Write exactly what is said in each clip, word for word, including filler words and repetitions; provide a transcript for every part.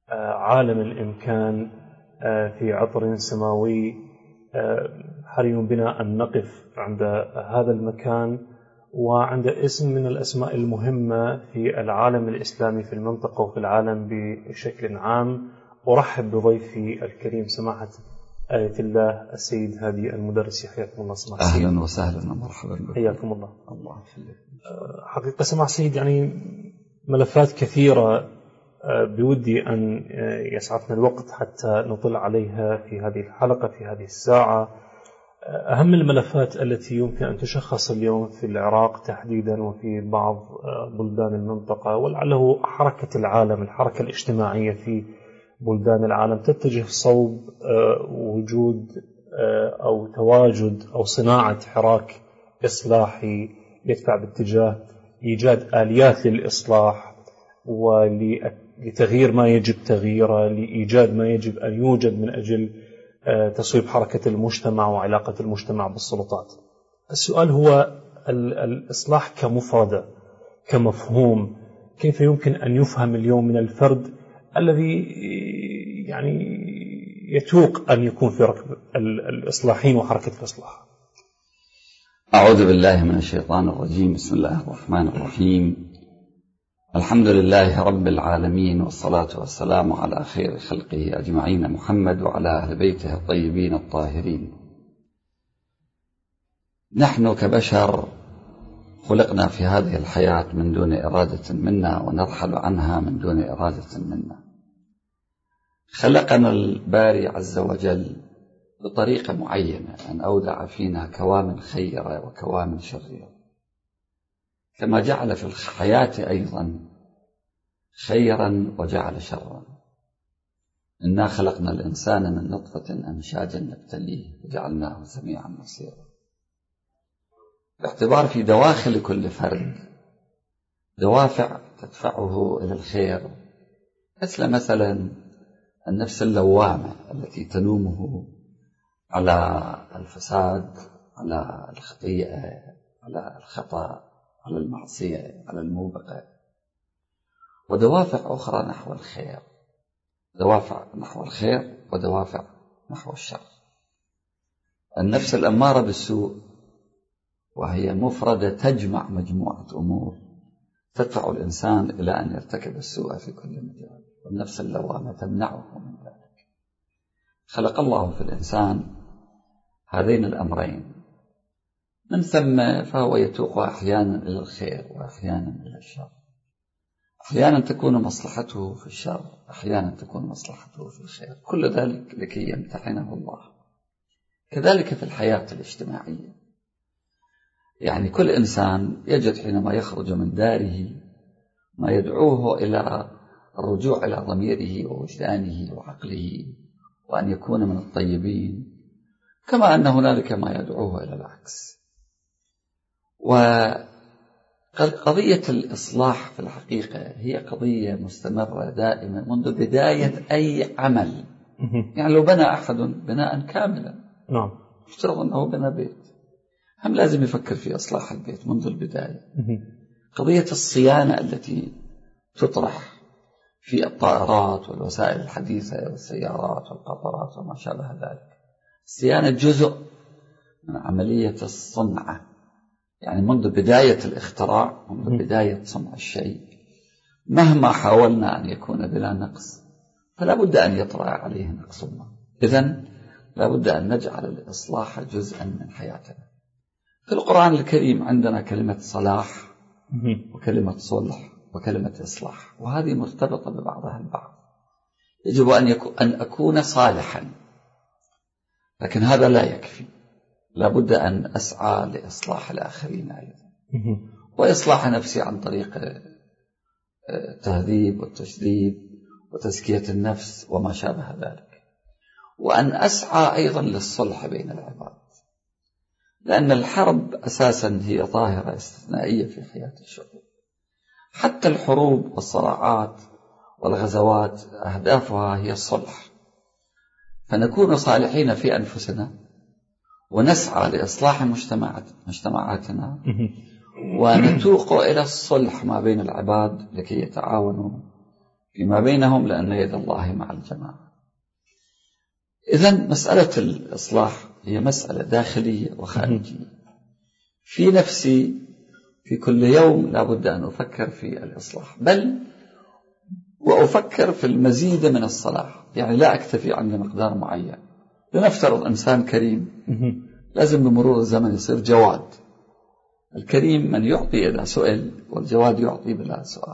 عالم الإمكان في عطر سماوي، حري بنا أن نقف عند هذا المكان وعند اسم من الأسماء المهمة في العالم الإسلامي في المنطقة وفي العالم بشكل عام. أرحب بضيفي الكريم سماحة آية الله السيد هادي المدرسي، حياكم الله سماحة السيد. أهلا وسهلا ومرحبا بكم. حياكم الله. الله يخليك. حقيقة سماحة السيد، يعني ملفات كثيرة بودي أن يسعفنا الوقت حتى نطل عليها في هذه الحلقة في هذه الساعة. أهم الملفات التي يمكن أن تشخص اليوم في العراق تحديدا وفي بعض بلدان المنطقة، ولعله حركة العالم، الحركة الاجتماعية في بلدان العالم تتجه صوب وجود أو تواجد أو صناعة حراك إصلاحي يدفع باتجاه إيجاد آليات للإصلاح ولتغيير ما يجب تغييره، لإيجاد ما يجب أن يوجد من أجل تصويب حركة المجتمع وعلاقة المجتمع بالسلطات. السؤال هو الإصلاح كمفردة، كمفهوم، كيف يمكن أن يفهم اليوم من الفرد الذي يعني يتوق أن يكون في ركب الإصلاحين وحركة الإصلاح؟ أعوذ بالله من الشيطان الرجيم. بسم الله الرحمن الرحيم. الحمد لله رب العالمين، والصلاة والسلام على خير خلقه أجمعين محمد وعلى أهل بيته الطيبين الطاهرين. نحن كبشر خلقنا في هذه الحياة من دون إرادة منا، ونرحل عنها من دون إرادة منا. خلقنا الباري عز وجل بطريقة معينة، أن أودع فينا كوامن خيرة وكوامن شريرة، كما جعل في الحياة أيضا خيرا وجعل شرا. إنا خلقنا الإنسان من نطفة أمشاج نبتليه وجعلناه سميعا بصيرا. باعتبار في دواخل كل فرد دوافع تدفعه إلى الخير، مثل مثلا النفس اللوامة التي تلومه على الفساد، على الخطيئة، على الخطأ، على المعصية، على الموبقة، ودوافع أخرى نحو الخير، دوافع نحو الخير ودوافع نحو الشر. النفس الأمارة بالسوء، وهي مفردة تجمع مجموعة أمور تدفع الإنسان إلى أن يرتكب السوء في كل مجال، والنفس اللوامة تمنعه من ذلك. خلق الله في الإنسان هذين الأمرين، من ثم فهو يتوق أحيانا إلى الخير وأحيانا إلى الشر. أحيانا تكون مصلحته في الشر، أحيانا تكون مصلحته في الخير، كل ذلك لكي يمتحنه الله. كذلك في الحياة الاجتماعية، يعني كل إنسان يجد حينما يخرج من داره ما يدعوه إلى الرجوع إلى ضميره ووجدانه وعقله، وأن يكون من الطيبين، كما أن هنالك ما يدعوه إلى العكس. وقضية الإصلاح في الحقيقة هي قضية مستمرة دائما منذ بداية أي عمل. يعني لو بنى أحد بناء كاملا، نعم، افترض أنه بنى بيت، هم لازم يفكر في إصلاح البيت منذ البداية. قضية الصيانة التي تطرح في الطائرات والوسائل الحديثة والسيارات والقطارات وما شابه ذلك، الصيانة جزء من عملية الصنعة. يعني منذ بداية الاختراع، منذ بداية صنع الشيء، مهما حاولنا أن يكون بلا نقص فلا بد أن يطرأ عليه نقص ما. إذن لا بد أن نجعل الإصلاح جزءا من حياتنا. في القرآن الكريم عندنا كلمة صلاح وكلمة صلح وكلمة إصلاح، وهذه مرتبطة ببعضها البعض. يجب أن, يكون أن أكون صالحا، لكن هذا لا يكفي، لا بد أن أسعى لإصلاح الآخرين أيضا، وإصلاح نفسي عن طريق التهذيب والتجديد وتزكية النفس وما شابه ذلك، وأن أسعى أيضا للصلح بين العباد، لأن الحرب أساسا هي ظاهرة استثنائية في حياة الشعوب. حتى الحروب والصراعات والغزوات أهدافها هي الصلح، فنكون صالحين في أنفسنا ونسعى لإصلاح مجتمعاتنا ونتوق إلى الصلح ما بين العباد لكي يتعاونوا فيما بينهم، لأن يد الله مع الجماعة. إذن مسألة الإصلاح هي مسألة داخلية وخارجية. في نفسي في كل يوم لابد أن أفكر في الإصلاح، بل وأفكر في المزيد من الصلاح. يعني لا أكتفي عند مقدار معين. لنفترض إنسان كريم، لازم بمرور الزمن يصير جواد. الكريم من يعطي إذا سئل، والجواد يعطي بلا سؤال.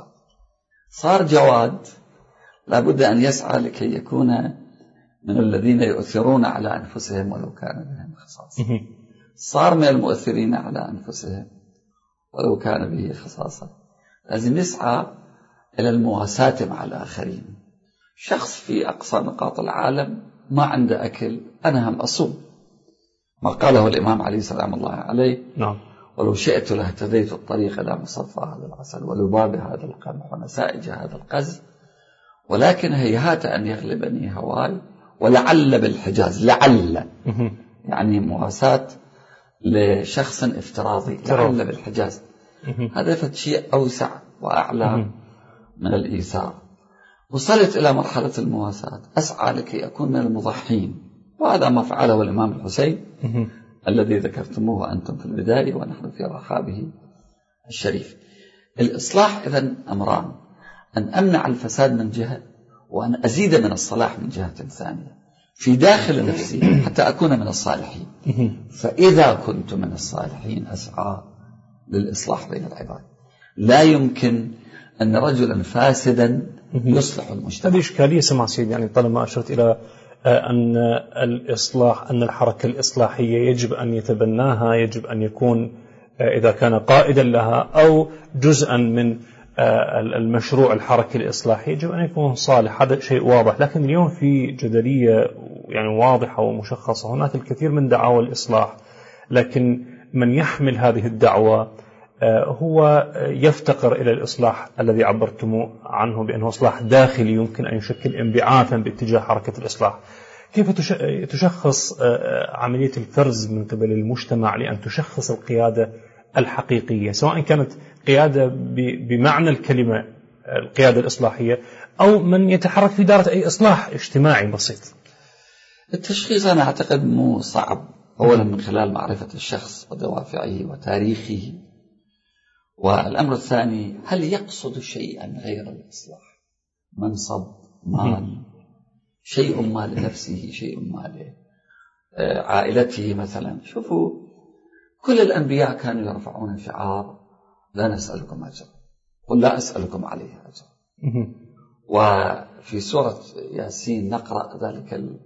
صار جواد لابد أن يسعى لكي يكون من الذين يؤثرون على أنفسهم ولو كان بهم خصاصة. صار من المؤثرين على أنفسهم ولو كان به خصاصة. لازم يسعى إلى المواساة مع الآخرين. شخص في أقصى نقاط العالم ما عنده أكل، أنا هم أصوم، ما قاله الإمام علي سلام الله عليه: نعم. ولو شئت لاهتديت الطريق إلى مصفى هذا العسل ولباب هذا القمح ونسائج هذا القز، ولكن هيهات أن يغلبني هواي ولعل بالحجاز. لعل يعني مواساة لشخص افتراضي، لعل بالحجاز. هذا شيء أوسع وأعلى من الإيثار. وصلت إلى مرحلة المواساة، أسعى لكي أكون من المضحين، وهذا ما فعله الإمام الحسين الذي ذكرتموه أنتم في البداية ونحن في رحابه الشريف. الإصلاح إذن أمران: أن أمنع الفساد من جهة، وأن أزيد من الصلاح من جهة ثانية في داخل نفسي حتى أكون من الصالحين. فإذا كنت من الصالحين أسعى للإصلاح بين العباد. لا يمكن أن رجلا فاسدا يصلح المجتمع. هذه إشكالية سمع سيدي، يعني طالما أشرت إلى أن الإصلاح، أن الحركة الإصلاحية يجب أن يتبناها، يجب أن يكون إذا كان قائدا لها أو جزءا من المشروع الحركة الإصلاحية يجب أن يكون صالح. هذا شيء واضح. لكن اليوم في جدلية يعني واضحة ومشخصة. هناك الكثير من دعاوى الإصلاح، لكن من يحمل هذه الدعوة هو يفتقر إلى الإصلاح الذي عبرتم عنه بأنه إصلاح داخلي يمكن أن يشكل انبعاثا باتجاه حركة الإصلاح. كيف تشخص عملية الفرز من قبل المجتمع لأن تشخص القيادة الحقيقية، سواء كانت قيادة بمعنى الكلمة القيادة الإصلاحية أو من يتحرك في دائرة أي إصلاح اجتماعي بسيط؟ التشخيص أنا أعتقد مو صعب. أولا من خلال معرفة الشخص ودوافعه وتاريخه، والأمر الثاني هل يقصد شيئا غير الإصلاح؟ منصب، مال، شيء ما لنفسه، شيء ما لعائلته مثلا. شوفوا، كل الأنبياء كانوا يرفعون شعار: لا نسألكم أجر، قل لا أسألكم عليه أجر. وفي سورة ياسين نقرأ ذلك ال...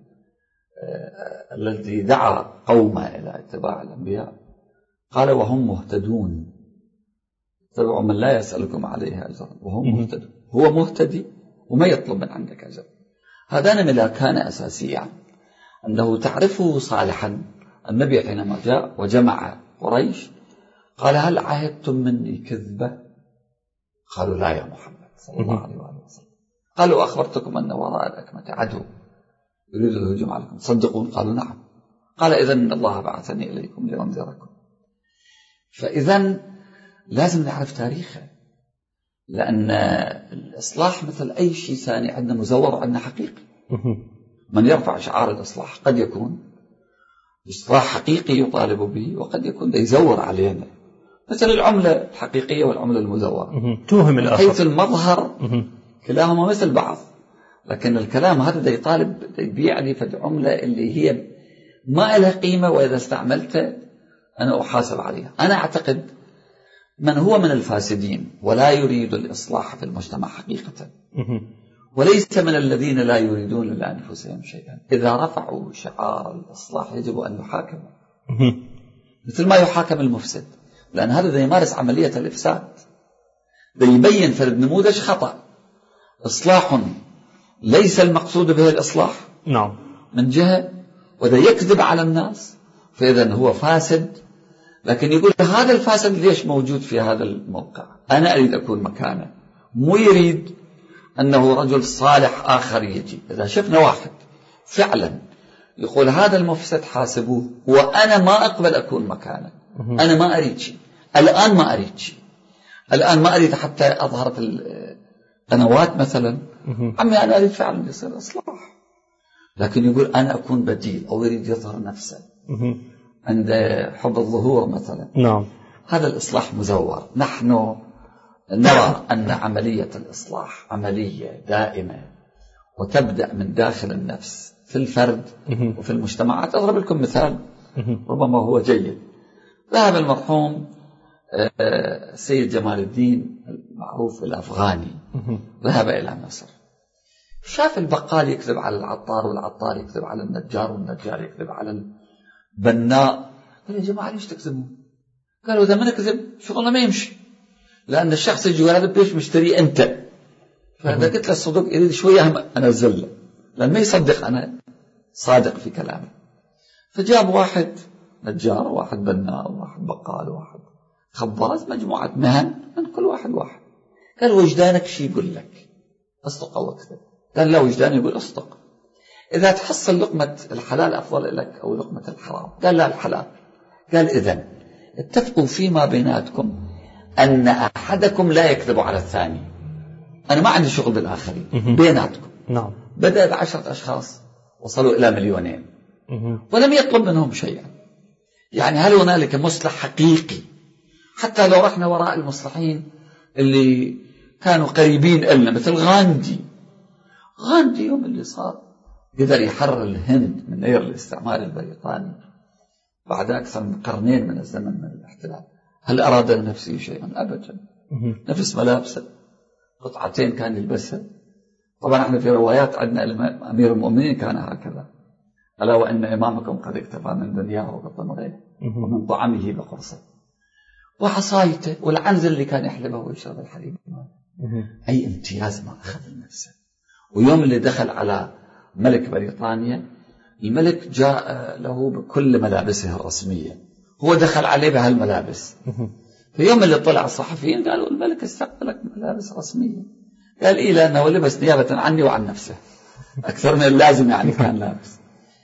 الذي دعا قومه إلى اتباع الأنبياء، قال: وهم مهتدون، اتبعوا من لا يسألكم عليه أجر وهم مهتدون. هو مهتدي وما يطلب من عندك أجر. هذان ملاكان أساسيان أنه تعرفه صالحا. النبي حينما جاء وجمع قريش قال: هل عهدتم مني كذبة؟ قالوا: لا يا محمد صلى الله عليه وسلم. قالوا: أخبرتكم أن وراء الأكمة عدو يريد الهجوم عليكم، صدقون؟ قالوا: نعم. قال: إذن الله بعثني إليكم لأنذركم. فإذن لازم نعرف تاريخه، لأن الإصلاح مثل أي شيء ثاني، عندنا مزور وعندنا حقيقي. من يرفع شعار الإصلاح قد يكون إصلاح حقيقي يطالب به، وقد يكون يزور علينا، مثل العملة الحقيقية والعملة المزورة، توهم الآخر. حيث المظهر كلاهما مثل بعض، لكن الكلام هذا دا يطالب يبيع لي فد عملة اللي هي ما لها قيمة، وإذا استعملته أنا أحاسب عليها. أنا أعتقد من هو من الفاسدين ولا يريد الإصلاح في المجتمع حقيقة، وليس من الذين لا يريدون لأنفسهم شيئا، إذا رفعوا شعار الإصلاح يجب أن يحاكموا مثل ما يحاكم المفسد، لأن هذا ذا يمارس عملية الإفساد، ذا يبين في النموذج خطأ. إصلاح ليس المقصود به الإصلاح نعم من جهة، وذا يكذب على الناس، فإذا هو فاسد. لكن يقول هذا الفاسد ليش موجود في هذا الموقع، أنا أريد أكون مكانه، مو يريد أنه رجل صالح آخر يجي. إذا شفنا واحد فعلا يقول هذا المفسد حاسبوه، وأنا ما أقبل أكون مكانه، أنا ما أريد شيء الآن، ما أريد شيء الآن، ما أريد حتى أظهر في القنوات مثلا عمي أنا أريد فعلا يصير إصلاح، لكن يقول أنا أكون بديل أو يريد يظهر نفسه عند حب الظهور مثلا. نعم. هذا الإصلاح مزور. نحن نرى أن عملية الإصلاح عملية دائمة وتبدأ من داخل النفس في الفرد وفي المجتمعات. أضرب لكم مثال ربما هو جيد. ذهب المرحوم السيد جمال الدين المعروف الأفغاني، ذهب إلى مصر، شاف البقال يكذب على العطار والعطار يكذب على النجار والنجار يكذب على البناء. قال يا جماعة ليش تكذبون؟ قالوا إذا ما نكذب شغلنا ما يمشي، لأن الشخص يجي يقول هذا بيش مشتري أنت. فإذا قلت له الصدق يريد شوية أنزل له، لأن ما يصدق أنا صادق في كلامي. فجاب واحد نجار وواحد بناء وواحد بقال وواحد خباز، مجموعة مهن من كل واحد واحد. قال وجدانك شي يقول لك أصدق أو أكذب؟ قال لا وجداني يقول أصدق. إذا تحصل لقمة الحلال أفضل لك أو لقمة الحرام؟ قال لا الحلال. قال إذن اتفقوا فيما بيناتكم أن أحدكم لا يكذب على الثاني. أنا ما عندي شغل بالآخرين بيناتكم. نعم. بدأ بعشرة أشخاص وصلوا إلى مليونين ولم يطلب منهم شيئا. يعني هل هنالك مصلح حقيقي؟ حتى لو رحنا وراء المصلحين اللي كانوا قريبين إلنا مثل غاندي. غاندي يوم اللي صار قدر يحرر الهند من أير الاستعمار البريطاني بعد أكثر من قرنين من الزمن من الاحتلال. هل أراد لنفسه شيئا؟ أبدا. نفس ملابسه قطعتين كان يلبسها. طبعا احنا في روايات عندنا أمير المؤمنين كان هكذا، ألا وأن إمامكم قد اكتفى من دنياه وقطن غيره ومن طعامه بقرصه وحصايته والعنزل اللي كان يحلبه ويشرب الحليب. أي امتياز ما أخذ لنفسه. ويوم اللي دخل على ملك بريطانيا، الملك جاء له بكل ملابسه الرسمية، هو دخل عليه بهالملابس. في يوم اللي طلع الصحفيين قالوا الملك استقبلك بملابس رسمية. قال إيه لأنه لبس نيابة عني وعن نفسه أكثر من اللازم، يعني كان لابس.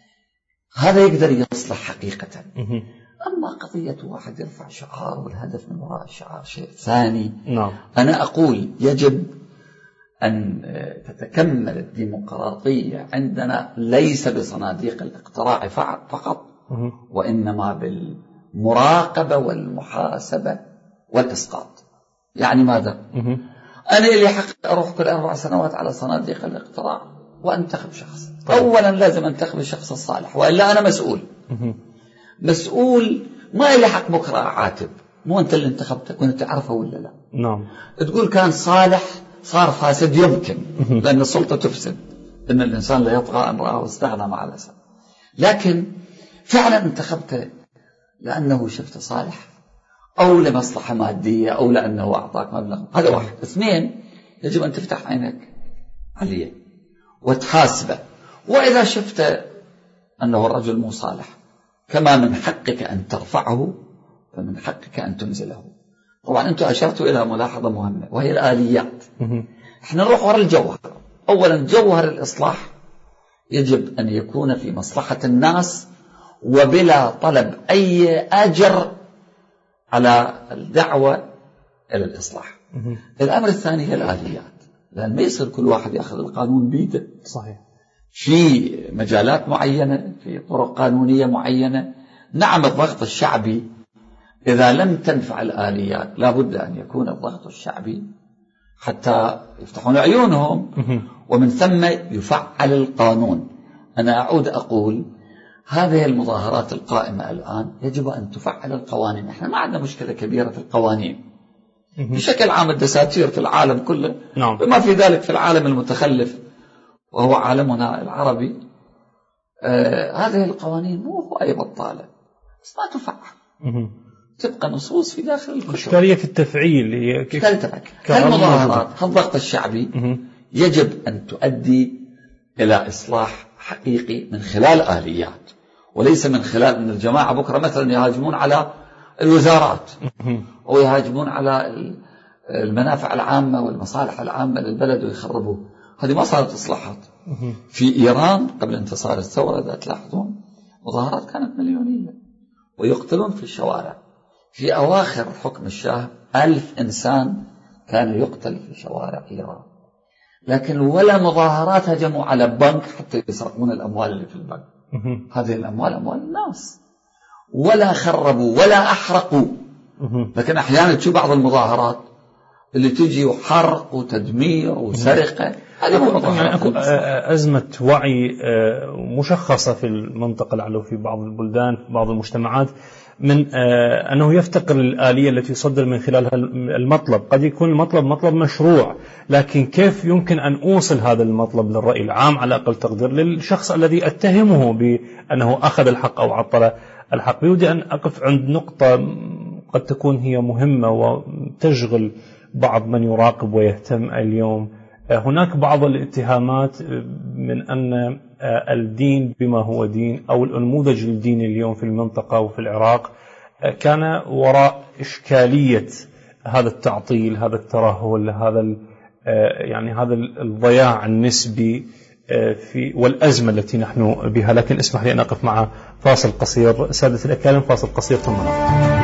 هذا يقدر يصلح حقيقة. أما قضية واحد يرفع شعار والهدف من وراء الشعار شيء ثاني. نعم. أنا أقول يجب أن تتكمل الديمقراطية عندنا ليس بصناديق الاقتراع فقط، وإنما بالمراقبة والمحاسبة والإسقاط. يعني ماذا؟ أنا اللي حق أروح كل أربع سنوات على صناديق الاقتراع وأنتخب شخص. أولا لازم أنتخب الشخص الصالح، وإلا أنا مسؤول. مسؤول ما إلي حق بكرة أعاتب. مو أنت اللي انتخبته، كنت تعرفه ولا لا؟ نعم. تقول كان صالح صار فاسد، يمكن لأن السلطة تفسد، إن الإنسان لا يطغى أن رآه واستغنى مع الأسف. لكن فعلا انتخبته لأنه شفته صالح أو لمصلحة مادية أو لأنه أعطاك مبلغ. هذا واحد. اثنين، يجب أن تفتح عينك عليه وتحاسبه. وإذا شفت أنه الرجل مو صالح، كما من حقك أن ترفعه فمن حقك أن تنزله. طبعا أنتم أشرتوا إلى ملاحظة مهمة وهي الآليات. احنا نروح وراء الجوهر. أولا جوهر الإصلاح يجب أن يكون في مصلحة الناس وبلا طلب أي أجر على الدعوة إلى الإصلاح. الأمر الثاني هي الآليات، لأن ما يصير كل واحد يأخذ القانون بيده. صحيح. في مجالات معينة، في طرق قانونية معينة. نعم الضغط الشعبي إذا لم تنفع الآليات لابد أن يكون الضغط الشعبي حتى يفتحون عيونهم، ومن ثم يفعل القانون. أنا أعود أقول هذه المظاهرات القائمة الآن يجب أن تفعل القوانين. إحنا ما عندنا مشكلة كبيرة في القوانين بشكل عام، الدساتير في العالم كله، نعم. بما في ذلك في العالم المتخلف وهو عالمنا العربي. آه هذه القوانين مو هواية بطالة، بس ما تفعل. تبقى نصوص في داخل الكتب. إشكالية في التفعيل. هالمظاهرات هالضغط الشعبي يجب أن تؤدي إلى إصلاح حقيقي من خلال آليات، وليس من خلال أن الجماعة بكرة مثلا يهاجمون على الوزارات أو يهاجمون على المنافع العامة والمصالح العامة للبلد ويخربوه. هذه ما صارت إصلاحات. في إيران قبل انتصار الثورة إذا تلاحظون مظاهرات كانت مليونية ويقتلون في الشوارع. في أواخر حكم الشاه ألف إنسان كان يقتل في شوارع إيران. لكن ولا مظاهرات هجموا على بنك حتى يسرقون الأموال اللي في البنك. هذه الأموال أموال الناس. ولا خربوا ولا أحرقوا. لكن أحيانا تشوف بعض المظاهرات اللي تجي وحرق وتدمير وسرقة. يعني أكو أزمة وعي مشخصة في المنطقة لعله في بعض البلدان في بعض المجتمعات من أنه يفتقر الآلية التي يصدر من خلالها المطلب. قد يكون المطلب مطلب مشروع، لكن كيف يمكن أن أوصل هذا المطلب للرأي العام على أقل تقدير للشخص الذي أتهمه بأنه أخذ الحق أو عطل الحق. بودي أن أقف عند نقطة قد تكون هي مهمة وتشغل بعض من يراقب ويهتم اليوم. هناك بعض الاتهامات من أن الدين بما هو دين أو النموذج الديني اليوم في المنطقة وفي العراق كان وراء إشكالية هذا التعطيل، هذا الترهل، هذا يعني هذا الضياع النسبي في والأزمة التي نحن بها. لكن اسمح لي أن أقف مع فاصل قصير سادة الأكارم، فاصل قصير ثم نعود.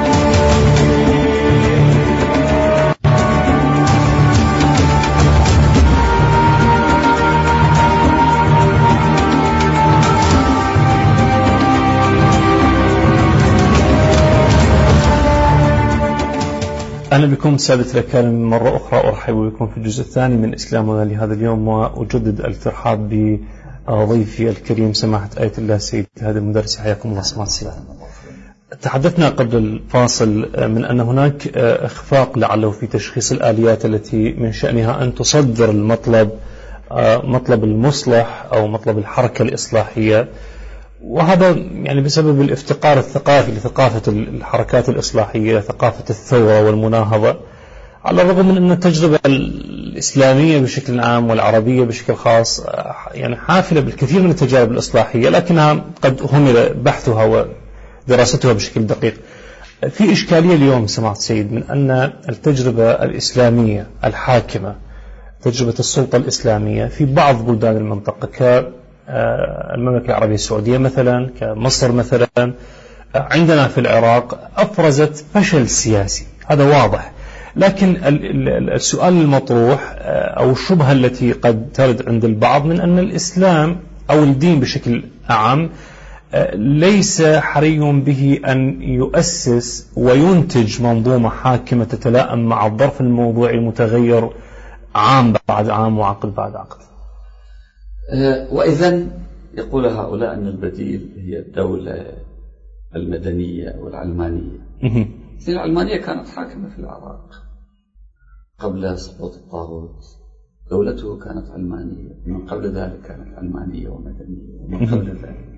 أهلا بكم سادة الأكارم مرة أخرى. أرحب بكم في الجزء الثاني من إسلامنا لهذا اليوم، وأجدد الترحاب بضيفي الكريم سماحة آية الله السيد هذا المدرس. حياكم الله سماحة السيد. تحدثنا قبل الفاصل من أن هناك إخفاق لعله في تشخيص الآليات التي من شأنها أن تصدر المطلب مطلب المصلح أو مطلب الحركة الإصلاحية، وهذا يعني بسبب الافتقار الثقافي لثقافة الحركات الإصلاحية، ثقافة الثورة والمناهضة، على الرغم من أن التجربة الإسلامية بشكل عام والعربية بشكل خاص يعني حافلة بالكثير من التجارب الإصلاحية، لكنها قد همل بحثها ودراستها بشكل دقيق. في إشكالية اليوم سماحة السيد من أن التجربة الإسلامية الحاكمة، تجربة السلطة الإسلامية في بعض بلدان المنطقة ك المملكة العربية السعودية مثلا، كمصر مثلا، عندنا في العراق أفرزت فشل سياسي، هذا واضح. لكن السؤال المطروح أو الشبهة التي قد ترد عند البعض من أن الإسلام أو الدين بشكل عام ليس حري به أن يؤسس وينتج منظومة حاكمة تتلائم مع الظرف الموضوعي المتغير عام بعد عام وعقد بعد عقد. وإذن يقول هؤلاء أن البديل هي الدولة المدنية والعلمانية. العلمانية كانت حاكمة في العراق قبل سقوط الطاغوت، دولته كانت علمانية، من قبل ذلك كانت علمانية ومدنية، ومن قبل ذلك.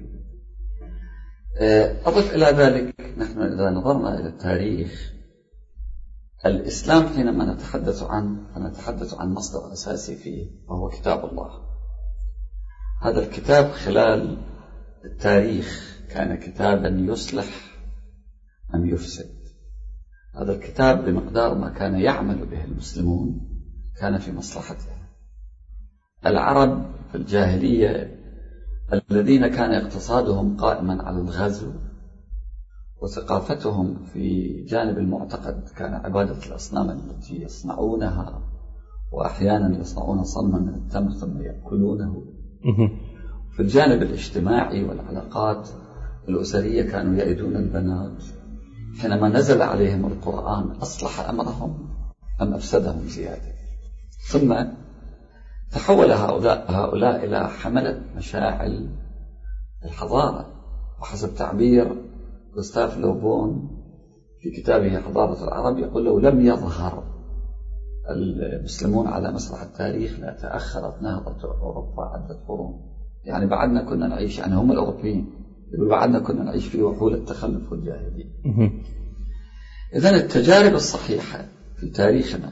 أضف إلى ذلك نحن إذا نظرنا إلى التاريخ، الإسلام حينما نتحدث عنه فنتحدث عن مصدر أساسي فيه وهو كتاب الله. هذا الكتاب خلال التاريخ كان كتابا يصلح أم يفسد. هذا الكتاب بمقدار ما كان يعمل به المسلمون كان في مصلحته. العرب في الجاهلية الذين كان اقتصادهم قائما على الغزو وثقافتهم في جانب المعتقد كان عبادة الأصنام التي يصنعونها، وأحيانا يصنعون صنما من التمر ثم يأكلونه. في الجانب الاجتماعي والعلاقات الأسرية كانوا يأيدون البنات. حينما نزل عليهم القرآن أصلح أمرهم أم أفسدهم زيادة؟ ثم تحول هؤلاء, هؤلاء إلى حملة مشاعل الحضارة، وحسب تعبير غوستاف لوبون في كتابه حضارة العرب يقول لو لم يظهر المسلمون على مسرح التاريخ لا تأخرت نهضة أوروبا عدة قرون. يعني بعدنا كنا نعيش، يعني هم الأوروبيين يقول بعدنا كنا نعيش في وحول التخلف والجاهلية. إذن التجارب الصحيحة في تاريخنا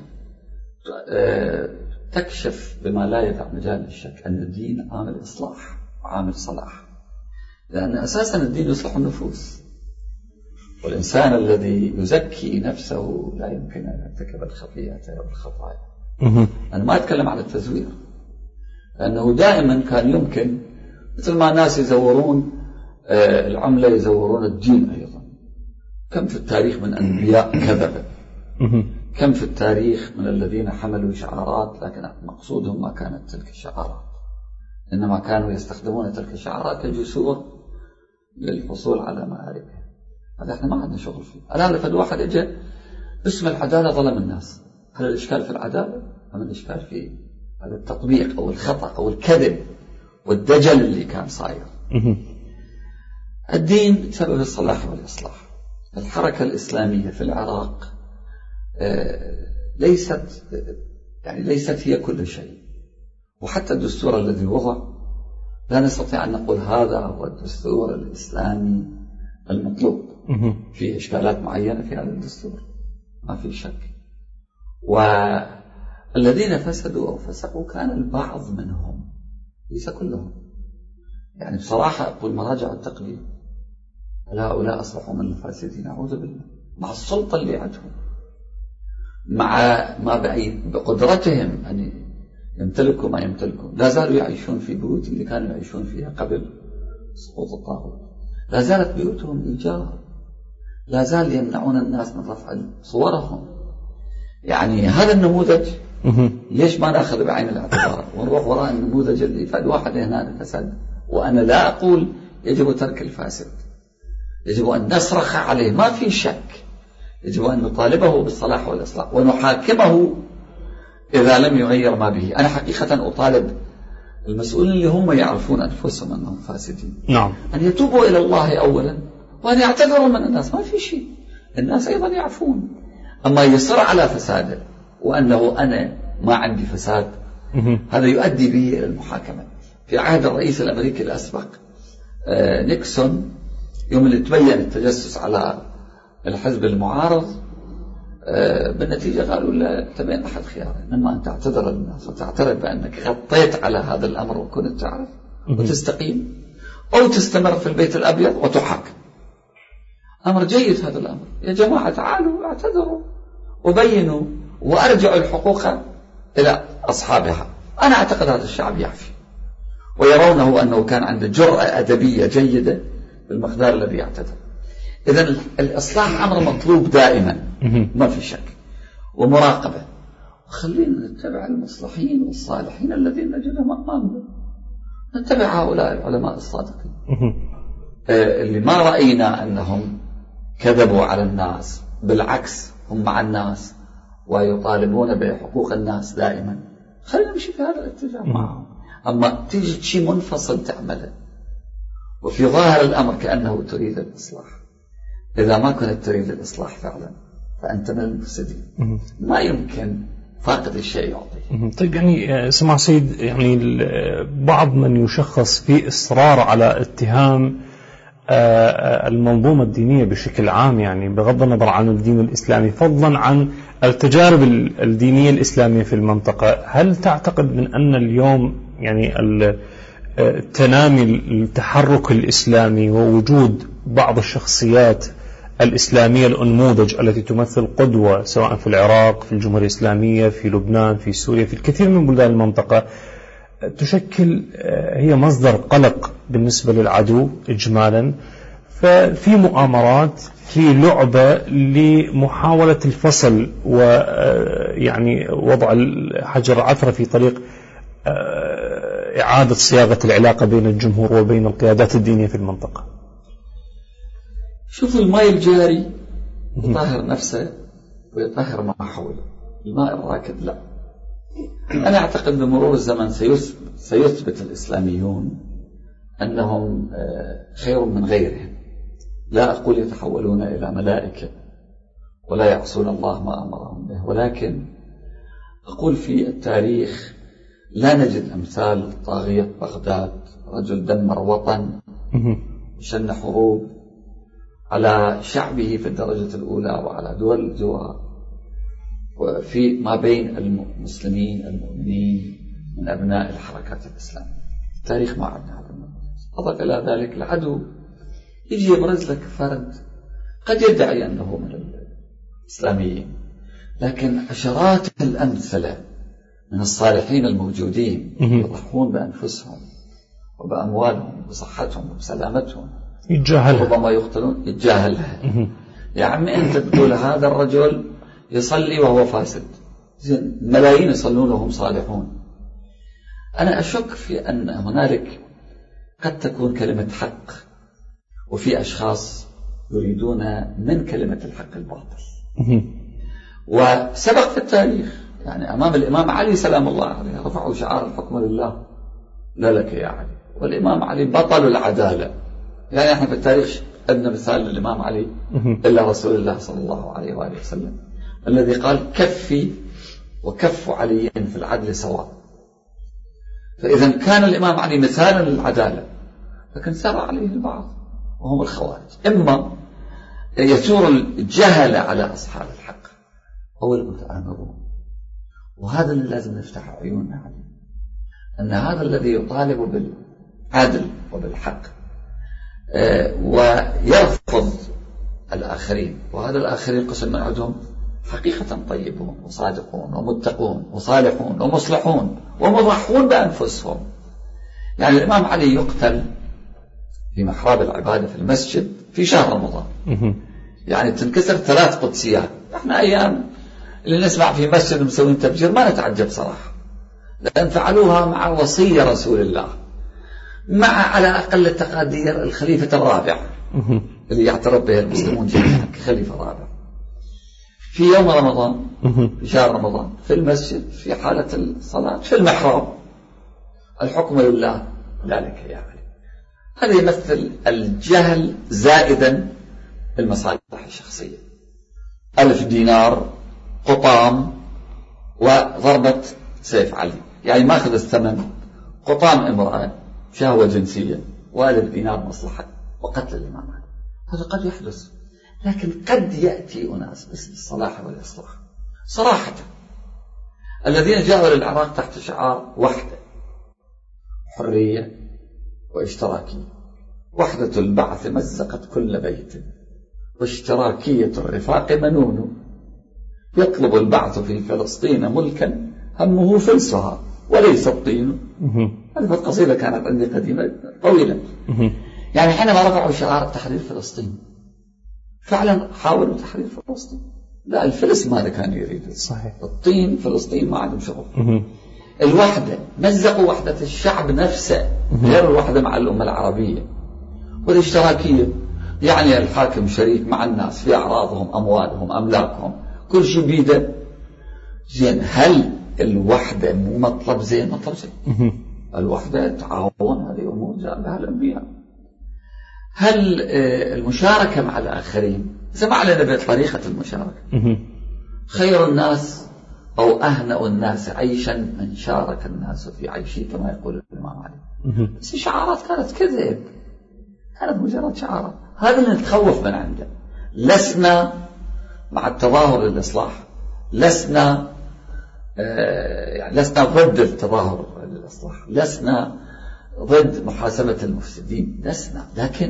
تكشف بما لا يدع مجال للشك أن الدين عامل إصلاح وعامل صلاح، لأن أساسا الدين يصلح النفوس، والإنسان الذي يزكي نفسه لا يمكن أن يرتكب الخطيئة أو الخطايا. أنا ما أتكلم عن التزوير، لأنه دائما كان يمكن مثل ما الناس يزورون العملة يزورون الدين أيضا. كم في التاريخ من أنبياء كذبة كم في التاريخ من الذين حملوا شعارات لكن مقصودهم ما كانت تلك الشعارات، إنما كانوا يستخدمون تلك الشعارات كجسور للحصول على مآربها. هذا احنا ما عندنا شغل فيه. الآن لفد واحد اجى اسم العدالة ظلم الناس، هل الإشكال في العدالة أم الإشكال في هذا التطبيق أو الخطأ أو الكذب والدجل اللي كان صاير؟ الدين سبب الصلاح والإصلاح. الحركة الإسلامية في العراق ليست يعني ليست هي كل شيء، وحتى الدستور الذي وضع لا نستطيع أن نقول هذا هو الدستور الإسلامي المطلوب. في إشكالات معينة في هذا الدستور ما في شك، والذين فسدوا أو فسقوا كان البعض منهم ليس كلهم. يعني بصراحة أقول مراجع التقليد هؤلاء أصبحوا من الفاسدين أعوذ بالله، مع السلطة اللي عندهم، مع ما بعيد بقدرتهم أن يمتلكوا ما يمتلكوا، لا زالوا يعيشون في بيوت اللي كانوا يعيشون فيها قبل سقوط الطاغوت، لا زالت بيوتهم إيجار، لا زال يمنعون الناس من رفع صورهم. يعني هذا النموذج ليش ما نأخذ بعين الاعتبار ونروح وراء النموذج اللي فد واحد هنا فسد؟ وأنا لا أقول يجب ترك الفاسد، يجب أن نصرخ عليه ما في شك، يجب أن نطالبه بالصلاح والإصلاح ونحاكمه إذا لم يغير ما به. أنا حقيقة أطالب المسؤولين اللي هم يعرفون أنفسهم أنهم فاسدين نعم. أن يتوبوا إلى الله أولا وأن يعتذروا من الناس، ما في شيء، الناس أيضا يعرفون. أما يصر على فساده وأنه أنا ما عندي فساد، هذا يؤدي به إلى المحاكمة. في عهد الرئيس الأمريكي الأسبق نيكسون يوم اللي تبين التجسس على الحزب المعارض بالنتيجة قالوا لا تبين أحد خيارين، إما أن تعتذر للناس وتعترف بأنك غطيت على هذا الأمر وكنت تعرف وتستقيم، أو تستمر في البيت الأبيض وتحاكم. أمر جيد هذا الأمر، يا جماعة تعالوا اعتذروا وبينوا وأرجعوا الحقوق إلى أصحابها. أنا أعتقد هذا الشعب يعفي ويرونه أنه كان عنده جرأة أدبية جيدة بالمقدار الذي يعتذر. إذن الإصلاح أمر مطلوب دائما ما في شك، ومراقبة، وخلينا نتبع المصلحين والصالحين الذين نجدهم أمامنا، نتبع هؤلاء العلماء الصادقين اللي ما رأينا أنهم كذبوا على الناس، بالعكس هم مع الناس ويطالبون بحقوق الناس دائما. خلينا نمشي في هذا الاتجاه معهم. أما تيجي شيء منفصل تعمله وفي ظاهر الأمر كأنه تريد الإصلاح، إذا ما كنت تريد الإصلاح فعلا فأنت من المفسدين، ما يمكن فاقد الشيء يعطيه. طيب يعني سمع سيد، يعني بعض من يشخص في إصرار على اتهام المنظومة الدينية بشكل عام، يعني بغض النظر عن الدين الإسلامي فضلا عن التجارب الدينية الإسلامية في المنطقة، هل تعتقد من أن اليوم يعني تنامي التحرك الإسلامي ووجود بعض الشخصيات الإسلامية الأنموذج التي تمثل قدوة سواء في العراق، في الجمهورية الإسلامية، في لبنان، في سوريا، في الكثير من بلدان المنطقة، تشكل هي مصدر قلق بالنسبة للعدو إجمالا؟ ففي مؤامرات، في لعبة لمحاولة الفصل ويعني وضع حجر عثرة في طريق إعادة صياغة العلاقة بين الجمهور وبين القيادات الدينية في المنطقة. شوف الماء الجاري يطهر نفسه ويطهر ما حوله، الماء الراكد لا. أنا أعتقد بمرور الزمن سيثبت, سيثبت الإسلاميون أنهم خير من غيرهم. لا أقول يتحولون إلى ملائكة ولا يعصون الله ما أمرهم به، ولكن أقول في التاريخ لا نجد أمثال طاغية بغداد، رجل دمر وطن وشن حروب على شعبه في الدرجة الأولى وعلى دول الجوار وفي ما بين المسلمين المؤمنين من أبناء الحركات الإسلامية. التاريخ ما عندنا هذا النموذج. أضف إلى ذلك العدو يجي يبرز لك فرد قد يدعي أنه من الإسلاميين، لكن عشرات الأمثلة من الصالحين الموجودين يضحون بأنفسهم وبأموالهم وبصحتهم وبسلامتهم، يتجاهلها، ربما يقتلون، يتجاهلها. يا عمي أنت تقول هذا الرجل يصلي وهو فاسد، ملايين يصلون وهم صالحون. أنا أشك في أن هنالك قد تكون كلمة حق وفي أشخاص يريدون من كلمة الحق الباطل. وسبق في التاريخ يعني أمام الإمام علي سلام الله عليه رفعوا شعار الحكم لله لا لك يا علي، والإمام علي بطل العدالة. يعني احنا في التاريخ أدنى مثال للإمام علي إلا رسول الله صلى الله عليه وآله وسلم الذي قال كفي وكف علي في العدل سواء. فإذا كان الإمام علي مثالا للعدالة، لكن سار عليه البعض وهم الخوارج، إما يثور الجهل على أصحاب الحق أو المتآمرون. وهذا اللي لازم نفتح عيوننا عليه، أن هذا الذي يطالب بالعدل وبالحق ويرفض الآخرين، وهذا الآخرين قسم من عندهم حقيقة طيبون وصادقون ومتقون وصالحون ومصلحون ومضحون بأنفسهم. يعني الإمام علي يقتل في محراب العبادة في المسجد في شهر رمضان، يعني تنكسر ثلاث قدسيات. احنا أيام اللي نسمع في مسجد مسوين تفجير ما نتعجب صراحة، لأن فعلوها مع وصية رسول الله، مع على أقل التقادير الخليفة الرابع اللي يعترف به المسلمون جميعا كخليفة رابع، في يوم رمضان في شهر رمضان في المسجد في حالة الصلاة في المحراب، الحكم لله لا لك يا علي. هذا يمثل الجهل زائدا المصالح الشخصية. ألف دينار قطام وضربة سيف علي، يعني ماخذ الثمن قطام امرأة شهوة جنسية وألف دينار مصلحة وقتل الإمام علي. هذا قد يحدث، لكن قد يأتي أناس باسم الصلاح والإصلاح صراحة. الذين جاءوا للعراق تحت شعار وحدة، حرية واشتراكية. وحدة البعث مزقت كل بيت، واشتراكية الرفاق منون. يطلب البعث في فلسطين ملكا همه فلسها وليس الطين. هذه القصيدة كانت عندي قديمة طويلة. يعني حينما رفعوا شعار تحرير فلسطين فعلا حاولوا تحرير فلسطين، لا الفلس ماذا كان يريد صحيح. الطين فلسطين ما عندهم شغل. الوحدة مزقوا وحدة الشعب نفسه غير الوحدة مع الأمة العربية. والاشتراكية يعني الحاكم شريك مع الناس في أعراضهم أموالهم أملاكهم كل شيء بيده. زين هل الوحدة مو مطلب زين؟ مطلب زين. الوحدة تعاون، هذه أمور جاء بها الأنبياء. هل المشاركة مع الآخرين إذا ما علينا بطريقة المشاركة؟ خير الناس أو أهنأ الناس عيشا من شارك الناس في عيشه كما يقول الإمام علي. بس شعارات كانت كذب، كانت مجرد شعارات. هذا اللي نتخوف من عنده. لسنا مع التظاهر للإصلاح، لسنا آه يعني لسنا ضد التظاهر للإصلاح، لسنا ضد محاسبة المفسدين، لسنا، لكن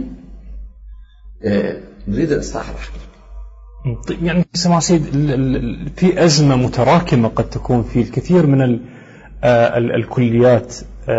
آه نريد الإصلاح الحقيقي. يعني سمع سيد، في أزمة متراكمة قد تكون في الكثير من ال ال الكليات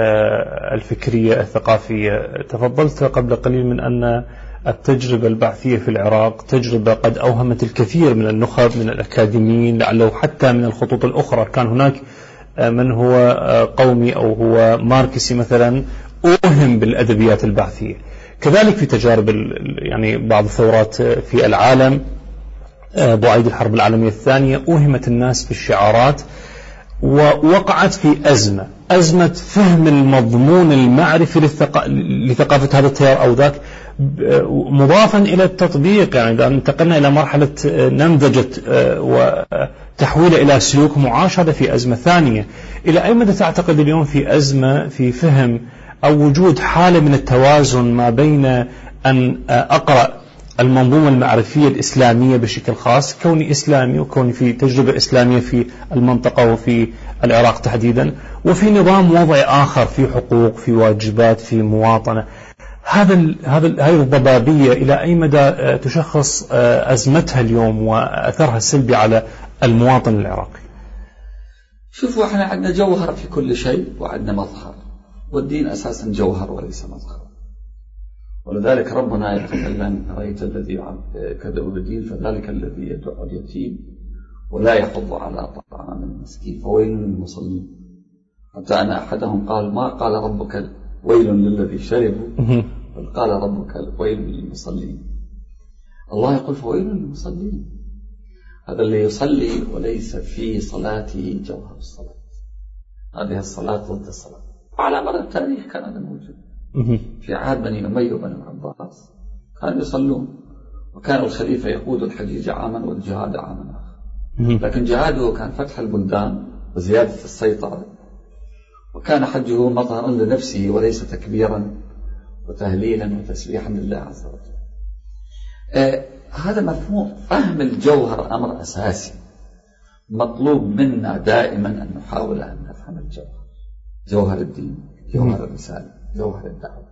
الفكرية الثقافية. تفضلت قبل قليل من أن التجربة البعثية في العراق تجربة قد أوهمت الكثير من النخب من الأكاديميين، لعله حتى من الخطوط الأخرى. كان هناك من هو قومي أو هو ماركسي مثلا أوهم بالأدبيات البعثية. كذلك في تجارب يعني بعض الثورات في العالم بعيد الحرب العالمية الثانية أوهمت الناس بالشعارات، ووقعت في أزمة أزمة فهم المضمون المعرفي لثقافة هذا التيار أو ذاك، مضافا إلى التطبيق. يعني إذا انتقلنا إلى مرحلة نمذجة وتحويل إلى سلوك معاش، هذا في أزمة ثانية. إلى أي مدى تعتقد اليوم في أزمة في فهم أو وجود حالة من التوازن ما بين أن أقرأ المنظومة المعرفية الإسلامية بشكل خاص، كوني إسلامي وكوني في تجربة إسلامية في المنطقة وفي العراق تحديدا، وفي نظام وضعي آخر في حقوق في واجبات في مواطنة، هذا هذا هذه الضبابية إلى أي مدى تشخص أزمتها اليوم وأثرها السلبي على المواطن العراقي؟ شوفوا، احنا عندنا جوهر في كل شيء وعندنا مظهر، والدين أساسا جوهر وليس مظهر. ولذلك ربنا يتكلم: رأيت الذي كذب بالدين فذلك الذي يدعو اليتيم ولا يحض على طعام المسكين فويل للمصلين. حتى أن أحدهم قال ما قال ربك ويل للذي شربوا بل قال ربك ويل للمصلين. الله يقول فويل للمصلين، هذا اللي يصلي وليس في صلاته جوهر الصلاة. هذه الصلاة ضد الصلاة. وعلى مر التاريخ كان هذا موجود في عهد بني أمية وبني العباس، كانوا يصلون، وكان الخليفة يقود الحجيج عاما والجهاد عاما آخر، لكن جهاده كان فتح البلدان وزيادة السيطرة، وكان حجه مظهرا لنفسه وليس تكبيرا وتهليلا وتسبيحا لله عز وجل. آه هذا مفهوم فهم الجوهر أمر أساسي مطلوب منا دائما أن نحاول أن نفهم الجوهر، جوهر الدين، جوهر الرسالة، جوهر الدعوة.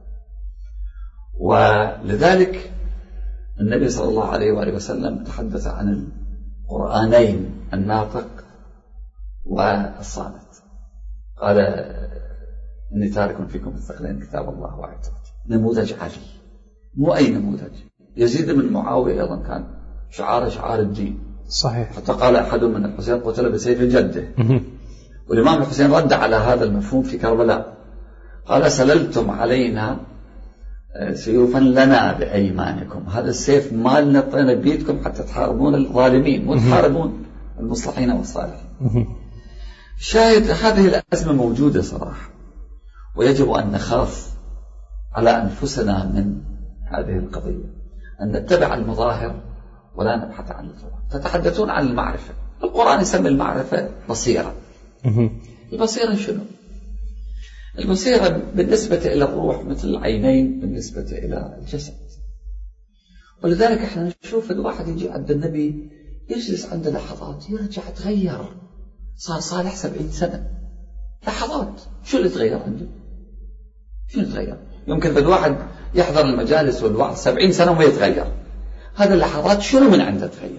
ولذلك النبي صلى الله عليه وآله وسلم تحدث عن القرآنين الناطق والصامت، قال إني تارك فيكم الثقلين كتاب الله وآياته. نموذج علي، مو أي نموذج. يزيد بن معاوية أيضا كان شعار شعار الدين، صحيح. حتى قال أحد من الحسين قتل بسيف جده، والإمام الحسين رد على هذا المفهوم في كربلاء، قال سللتم علينا سيوفا لنا بأيمانكم، هذا السيف مالنا طينا بيدكم حتى تحاربون الظالمين وتحاربون المصلحين والصالحين. شاهد هذه الأزمة موجودة صراحة، ويجب أن نخاف على أنفسنا من هذه القضية، أن نتبع المظاهر ولا نبحث عن الجوهر. تتحدثون عن المعرفة، القرآن يسمي المعرفة بصيرة. البصيرة شنو؟ البصيرة بالنسبة إلى الروح مثل العينين بالنسبة إلى الجسد. ولذلك احنا نشوف الواحد يجي عند النبي يجلس عند لحظات يرجع تغير، صار صالح سبعين سنة، لحظات شو اللي تغير عنده؟ شو اللي تغير؟ يمكن في الواحد يحضر المجالس والوعظ سبعين سنة وما يتغير، هذا اللحظات شنو من عنده تغير؟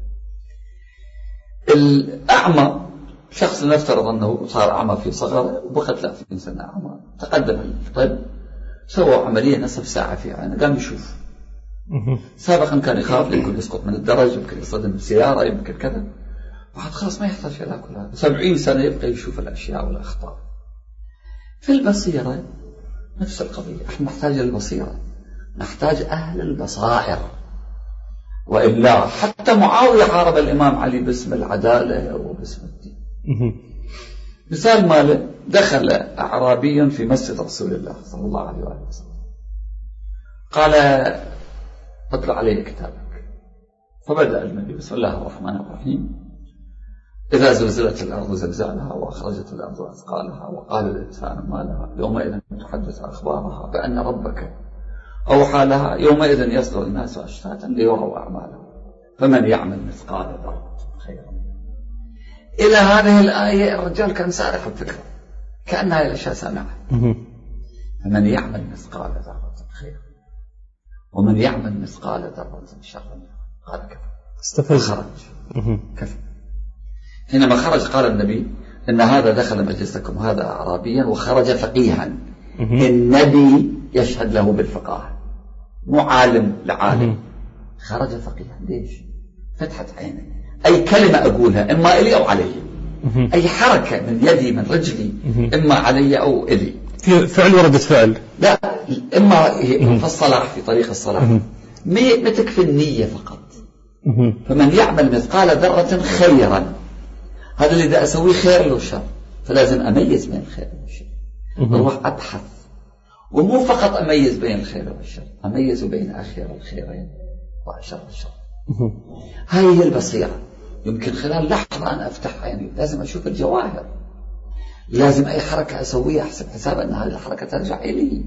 الأعمى شخص نفترض أنه صار أعمى في صغره وبقى ثلاثين سنة أعمى، تقدم الطب سوى عملية نصف ساعة في عينه قام يشوف. سابقا كان يخاف يمكن يسقط من الدرج، يمكن يصدم بسيارة، يمكن كذا، بعد خلاص ما يحتاج إلى كل هذا، سبعين سنة يبقى يشوف الأشياء والأخطاء. في البصيرة نفس القضية، احنا نحتاج البصيرة، نحتاج أهل البصائر، وإلا حتى معاوية حارب الإمام علي باسم العدالة وباسم الدين. مثال ماله، دخل أعرابي في مسجد رسول الله صلى الله عليه وسلم، قال اطلع علي كتابك، فبدأ النبي بسم الله الرحمن الرحيم إذا زلزلت الأرض زلزالها وأخرجت الأرض أثقالها وقال الإنسان ما لها يومئذ تحدث أخبارها بأن ربك أوحى لها يومئذ يصدر الناس أشتاتا ليروا أعمالهم فمن يعمل مثقال ذرة خيرا. إلى هذه الآية الرجال كان سارح الفكرة كأنها الأشياء سامعة. فمن يعمل مثقال ذرة خيرا ومن يعمل مثقال ذرة شرا قال كفى خرج كفى. حينما خرج قال النبي إن هذا دخل مجلسكم هذا أعرابيا وخرج فقيها. النبي يشهد له بالفقاهة، مو عالم لعالم، خرج فقيها. ليش؟ فتحت عيني، أي كلمة أقولها إما إلي أو علي، أي حركة من يدي من رجلي إما علي أو إلي، فعل وردة فعل، لا إما في الصلاح في طريق الصلاح، ما تكفي النية فقط. فمن يعمل مثقال ذرة خيرا، هذا اللي دا أسويه خير له شر، فلازم أميز بين الخير والشر، أروح أبحث، ومو فقط أميز بين الخير والشر، أميز بين أخير الخيرين وأشر الشر. هاي هي البصيرة. يمكن خلال لحظة أنا أفتح عيني لازم أشوف الجواهر، لازم أي حركة أسويها أحسب حساب أن هذه الحركة ترجع إلي،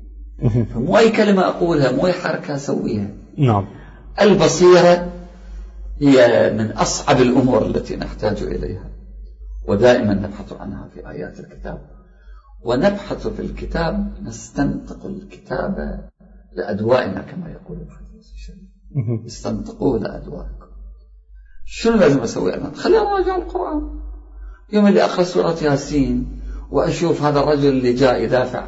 فمو أي كلمة أقولها، مو أي حركة أسويها. نعم. البصيرة هي من أصعب الأمور التي نحتاج إليها، ودائما نبحث عنها في آيات الكتاب، ونبحث في الكتاب نستنطق الكتاب لأدوائنا كما يقول الحديث الشريف، استنطقوه لأدوائكم. شنو لازم أسوي أنا؟ خليني أراجع القرآن. يوم اللي أقرأ سورة ياسين وأشوف هذا الرجل اللي جاء يدافع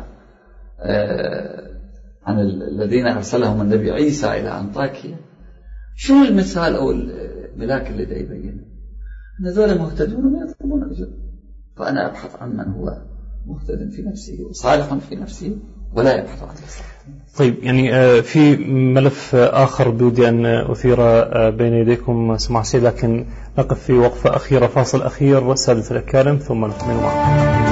عن الذين أرسلهم النبي عيسى إلى أنطاكيا، شنو المثال أو الملاك اللي دا يبينه؟ هذول مهتدون ويطلبون أجر، فأنا أبحث عن من هو مهتد في نفسه وصالح في نفسه ولا يبحث عن الإصلاح. طيب، يعني في ملف آخر بودي أن أثير بين يديكم سماحة السيد، لكن نقف في وقفة أخيرة، فاصل أخير سادة الأكارم، ثم نكمل معكم.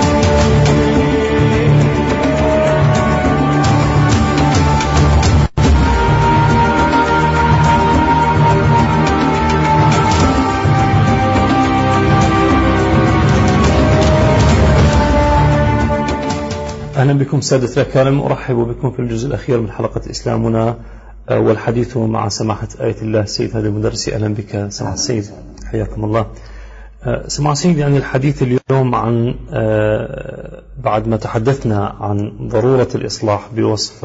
أهلا بكم سادة الأكارم، أرحب بكم في الجزء الأخير من حلقة إسلامنا والحديث مع سماحة آية الله السيد هادي المدرسي. أهلا بك سماحة السيد، حياكم الله. سماحة السيد، يعني الحديث اليوم عن بعد ما تحدثنا عن ضرورة الإصلاح بوصف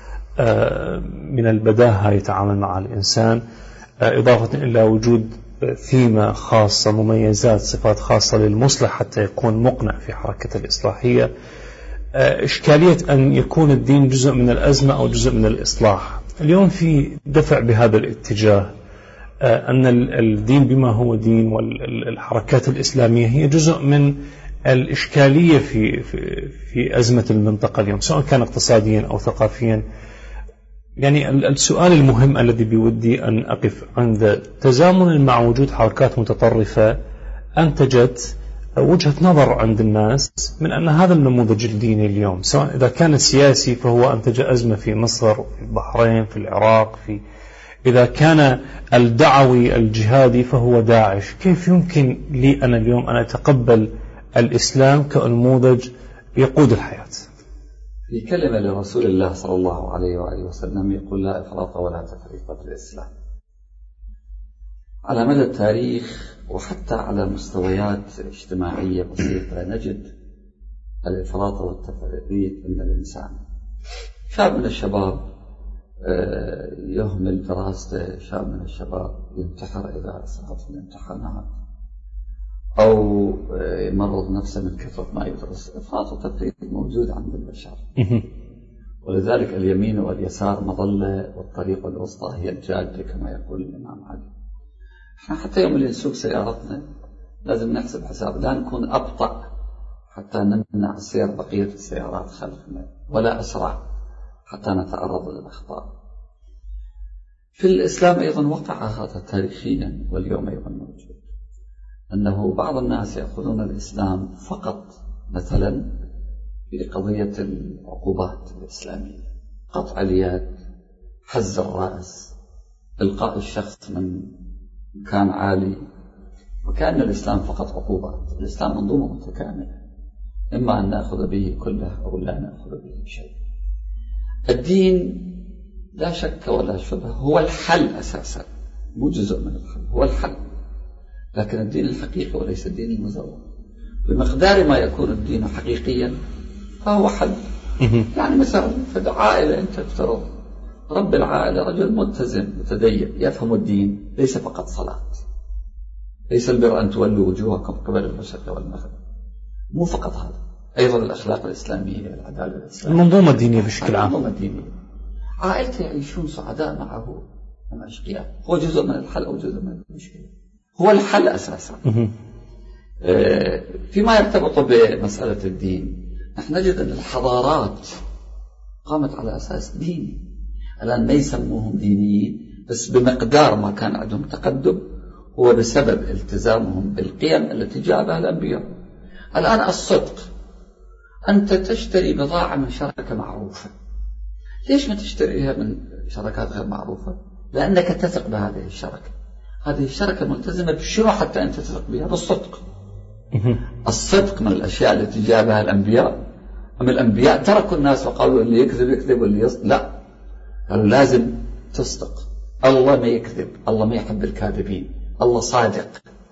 من البداهة يتعامل مع الإنسان، إضافة إلى وجود ثيمة خاصة، مميزات، صفات خاصة للمصلح حتى يكون مقنع في حركة الإصلاحية، إشكالية أن يكون الدين جزء من الأزمة أو جزء من الإصلاح. اليوم في دفع بهذا الاتجاه، أن الدين بما هو دين والحركات الإسلامية هي جزء من الإشكالية في, في, في أزمة المنطقة اليوم، سواء كان اقتصاديا أو ثقافيا. يعني السؤال المهم الذي بودي أن أقف عند تزامن مع وجود حركات متطرفة أنتجت وجهة نظر عند الناس من أن هذا النموذج الديني اليوم، سواء إذا كان سياسي فهو أنتج أزمة في مصر، في البحرين، في العراق، في إذا كان الدعوي الجهادي فهو داعش. كيف يمكن لي أنا اليوم أن أتقبل الإسلام كنموذج يقود الحياة؟ في كلمة لرسول الله صلى الله عليه وآله وسلم يقول: لا إفراط ولا تفريط في الإسلام. على مدى التاريخ وحتى على مستويات اجتماعية بسيطة نجد الإفراط والتفريط عند الإنسان. شاب من الشباب يهمل دراسته، شاب من الشباب ينتحر إذا سقط في الامتحانات، أو يمرض نفسه من كثرة ما يدرس. إفراط وتفريط موجود عند البشر، ولذلك اليمين واليسار مظلة والطريق الوسطى هي الجادة كما يقول الإمام علي. احنا حتى يوم اللي نسوق سيارتنا لازم نحسب حساب، لا نكون أبطأ حتى نمنع سير بقية السيارات خلفنا، ولا أسرع حتى نتعرض للأخطاء. في الإسلام أيضا وقع هذا تاريخيا واليوم أيضا موجود، أنه بعض الناس يأخذون الإسلام فقط مثلا في قضية العقوبات الإسلامية، قطع اليد، حز الرأس، إلقاء الشخص من مكان عالي، وكأن الإسلام فقط عقوبات. الإسلام منظومة متكاملة، إما أن نأخذ به كله أو لا نأخذ به شيء. الدين لا شك ولا شبه هو الحل أساسا، مو جزء من الحل، هو الحل. لكن الدين الحقيقي وليس الدين المزور. بمقدار ما يكون الدين حقيقيا فهو حل. يعني مثلا في عائلة أنت تفترض رب العائلة رجل ملتزم متدين يفهم الدين، ليس فقط صلاة، ليس البر أن تولوا وجوهكم قبل المشرق والمغرب، مو فقط هذا، أيضا الأخلاق الإسلامية، العدالة الإسلامية، المنظومة الدينية بشكل عام. المنظومة الدينية. عائلته يعيشون سعداء معه أم أشقياء، هو جزء من الحل أو جزء من المشكلة، هو الحل أساسا. فيما يرتبط بمسألة الدين، نحن نجد أن الحضارات قامت على أساس ديني. الآن ما يسموهم دينيين، بس بمقدار ما كان عندهم تقدم هو بسبب التزامهم بالقيم التي جاء بها الأنبياء. الآن الصدق، أنت تشتري بضاعة من شركة معروفة، ليش ما تشتريها من شركات غير معروفة؟ لأنك تثق بهذه الشركة. هذه الشركة ملتزمة بشنو حتى أنت تثق بها؟ بالصدق. الصدق من الأشياء التي جاء بها الأنبياء. أما الأنبياء تركوا الناس وقالوا اللي يكذب يكذب واللي يصدق لا، قالوا لازم تصدق. الله ما يكذب، الله ما يحب الكاذبين، الله صادق.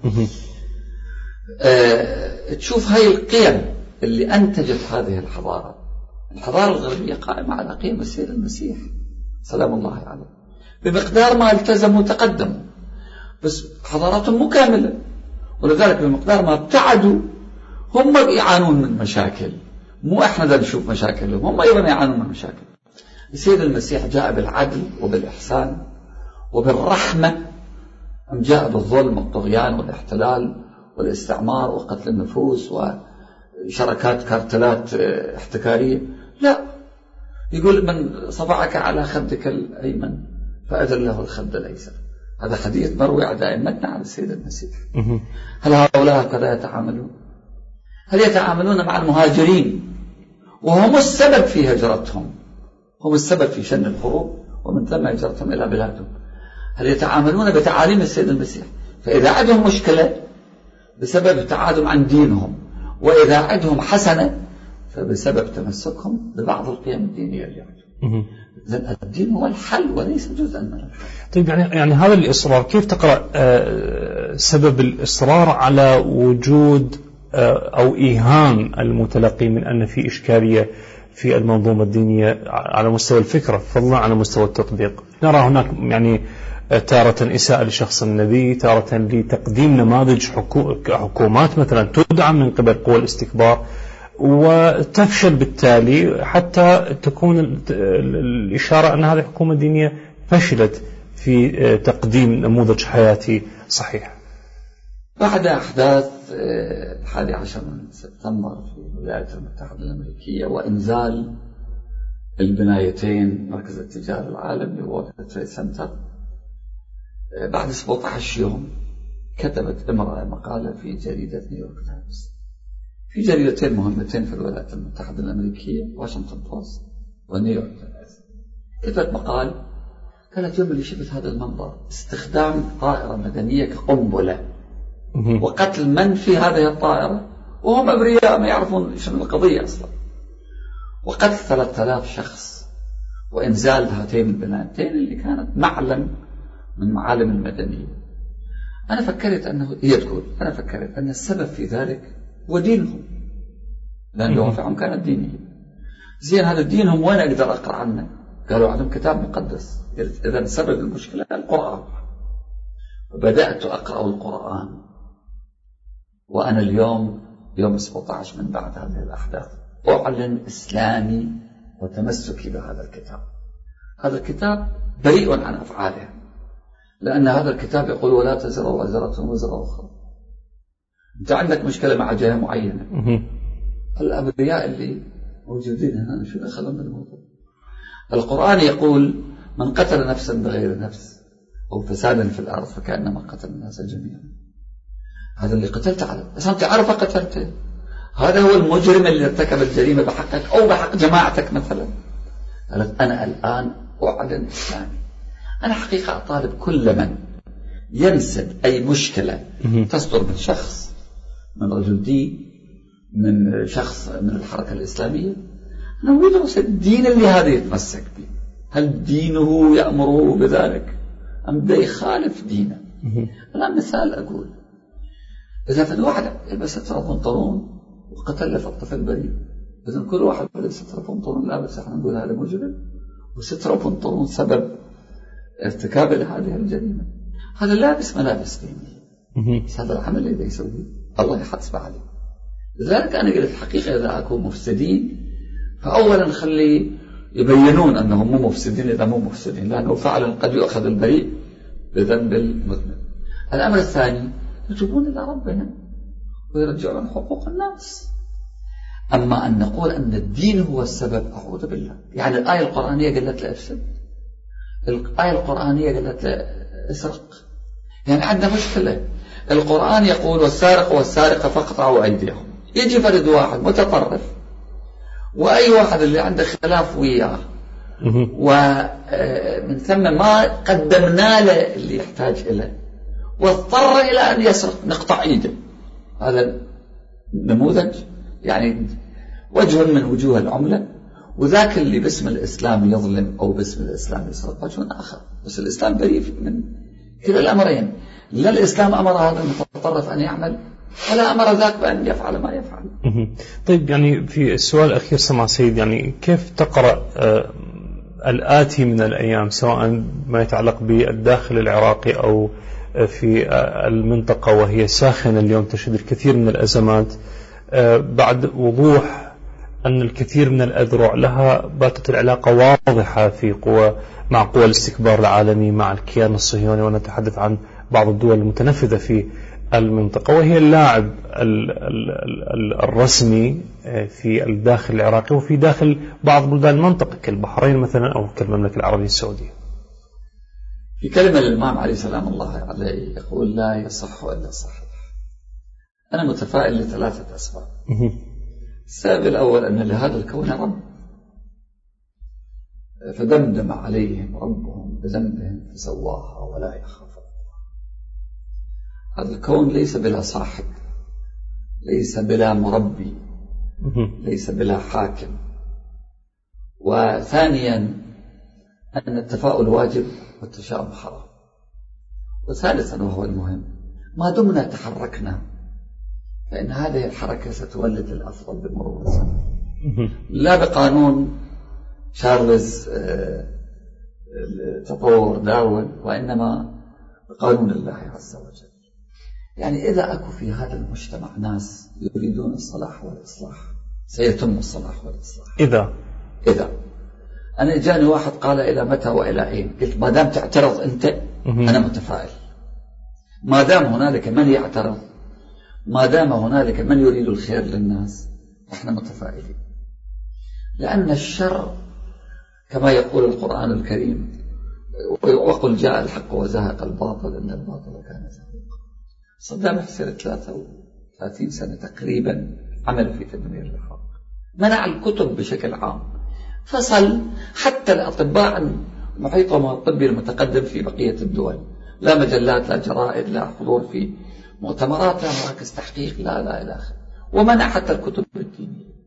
أه تشوف هاي القيم اللي أنتجت هذه الحضارة. الحضارة الغربية قائمة على قيم السيد المسيح سلام الله عليه، بمقدار ما التزموا وتقدموا، بس حضاراتهم مو كاملة، ولذلك بمقدار ما ابتعدوا هم يعانون من مشاكل، مو احنا ذا نشوف مشاكلهم، هم ايضا يعانون من مشاكل. السيد المسيح جاء بالعدل وبالإحسان وبالرحمة أم جاء بالظلم والطغيان والاحتلال والاستعمار وقتل النفوس وشركات كارتلات احتكارية؟ لا، يقول من صفعك على خدك الأيمن فأذن له الخد الأيسر. هذا حديث مروي عن أئمتنا عن السيد المسيح. هل هؤلاء هكذا يتعاملون؟ هل يتعاملون مع المهاجرين وهم السبب في هجرتهم، هم السبب في شن الحروب ومن ثم هجرتهم إلى بلادهم؟ هل يتعاملون بتعاليم السيد المسيح؟ فإذا عندهم مشكلة بسبب ابتعادهم عن دينهم، وإذا عندهم حسنة فبسبب تمسكهم ببعض القيم الدينية اللي عندهم. إذن الدين هو الحل وليس جزءا من الحل. طيب يعني يعني هذا الإصرار كيف تقرأ آه سبب الإصرار على وجود آه أو إيهام المتلقي من أن في إشكالية في المنظومة الدينية على مستوى الفكرة فضلا على مستوى التطبيق؟ نرى هناك يعني تارة إساءة لشخص النبي، تارة لتقديم نماذج حكومات مثلا تدعم من قبل قوى الاستكبار وتفشل بالتالي، حتى تكون الإشارة أن هذه الحكومة الدينية فشلت في تقديم نموذج حياتي صحيح. بعد أحداث الحادي عشر من سبتمبر في الولايات المتحدة الأمريكية وإنزال البنايتين مركز التجارة العالمي وورلد تريد سنتر، بعد سبعة عشر يوم كتبت امرأة مقالة في جريدة نيويورك تايمز، في جريدتين مهمتين في الولايات المتحدة الأمريكية، واشنطن بوست ونيويورك تايمز. كتبت مقال قالت يوم اللي شفت هذا المنظر، استخدام طائرة مدنية كقنبلة وقتل من في هذه الطائرة وهم أبرياء ما يعرفون شنو القضية أصلا، وقتل ثلاثة آلاف شخص وإنزال هاتين البنايتين اللي كانت معلم من معالم المدنية. أنا فكرت أنه هي تقول أنا فكرت أن السبب في ذلك هو دينهم، لأن دوافعهم كانت دينية. زين هذا دينهم وين أقدر أقرأ عنه؟ قالوا عندهم كتاب مقدس. إذا سبب المشكلة القرآن. وبدأت أقرأ القرآن، وأنا اليوم يوم سبعة عشر من بعد هذه الأحداث أعلن إسلامي وتمسكي بهذا الكتاب. هذا الكتاب بريء عن أفعاله، لأن هذا الكتاب يقول ولا تزر وزرة وزر أخرى. أنت عندك مشكلة مع جهة معينة، الأبرياء اللي موجودين هنا شو دخلهم بالموضوع؟ القرآن يقول من قتل نفسا بغير نفس أو فسادا في الأرض فكأنما قتل الناس جميعا. هذا اللي قتلت عليه، بس أنت عارف قتلته، هذا هو المجرم اللي ارتكب الجريمة بحقك أو بحق جماعتك مثلا. قالت أنا الآن أعلن إسلامي. أنا حقيقة أطالب كل من ينسب أي مشكلة تصدر من شخص، من رجل دين، من شخص من الحركة الإسلامية، أنه يدرس الدين اللي هذا يتمسك به. هل دينه يأمره بذلك أم بده يخالف دينه؟ الآن مثال أقول، إذا في واحد يلبس سترة بنطلون وقتل الطفل بريء، إذا كل واحد يلبس سترة بنطلون لابس احنا نقول هذا مجرم، وسترة بنطلون سبب ارتكاب هذه الجريمة. هذا لابس ملابس دينية، بس هذا العمل اللي يسويه الله يحاسب عليه. لذلك أنا قلت الحقيقة إذا أكون مفسدين فأولا نخلي يبينون أنهم مو مفسدين إذا مو مفسدين، لأنه فعلا قد يؤخذ البريء بذنب المذنب. الأمر الثاني يتوبون إلى ربهم ويرجعون حقوق الناس. أما أن نقول أن الدين هو السبب، أعوذ بالله. يعني الآية القرآنية قالت له افسد، الآية القرآنية قالت له اسرق. يعني عندنا مشكلة. القرآن يقول والسارق والسارقة فاقطعوا أيديهم، يجي فرد واحد متطرف وأي واحد اللي عنده خلاف وياه ومن ثم ما قدمنا له اللي يحتاج إليه واضطر إلى أن يسرق نقطع إيده. هذا نموذج يعني وجه من وجوه العملة. وذاك اللي باسم الإسلام يظلم أو باسم الإسلام يسرق وجه آخر. بس الإسلام بريء من كلا الأمرين. لا الإسلام أمر هذا المتطرف أن يعمل ولا أمر ذاك بأن يفعل ما يفعل. طيب يعني في السؤال الأخير سمع سيد، يعني كيف تقرأ آه الآتي من الأيام سواء ما يتعلق بالداخل العراقي أو في آه المنطقة وهي ساخنة اليوم تشهد الكثير من الأزمات، آه بعد وضوح أن الكثير من الأذرع لها باتت العلاقة واضحة في قوى مع قوى الاستكبار العالمي مع الكيان الصهيوني، ونتحدث عن بعض الدول المتنفذة في المنطقة، وهي اللاعب الرسمي في الداخل العراقي وفي داخل بعض بلدان المنطقة كالبحرين مثلا أو كالمملكة العربية السعودية. في كلمة للإمام عليه سلام الله عليه يقول: لا يصح إلا صحيح. أنا متفائل لثلاثة أسباب. السبب الأول أن لهذا الكون رب، فدمدم عليهم ربهم بذنبهم فسواها ولا يخاف. هذا الكون ليس بلا صاحب، ليس بلا مربي، ليس بلا حاكم. وثانيا أن التفاؤل واجب والتشاؤم حرام. وثالثا وهو المهم، ما دمنا تحركنا فإن هذه الحركة ستولد الأفضل بمرور الزمن، لا بقانون شارلز تطور داون، وإنما بقانون الله عز وجل. يعني إذا أكو في هذا المجتمع ناس يريدون الصلاح والإصلاح سيتم الصلاح والإصلاح. إذا إذا أنا جاني واحد قال إلى متى وإلى أين؟ قلت ما دام تعترض أنت أنا متفائل، ما دام هنالك من يعترض، ما دام هنالك من يريد الخير للناس احنا متفائلين. لأن الشر كما يقول القرآن الكريم: وقل جاء الحق وزهق الباطل إن الباطل كان زهوقا. صدام حسين ثلاثة وثلاثين سنة تقريبا عمل في تدمير الحق، منع الكتب بشكل عام، فصل حتى الأطباء المحيطة الطبي المتقدم في بقية الدول، لا مجلات لا جرائد لا حضور في مؤتمرات لا مراكز تحقيق لا لا إلى آخره، ومنع حتى الكتب الدينية.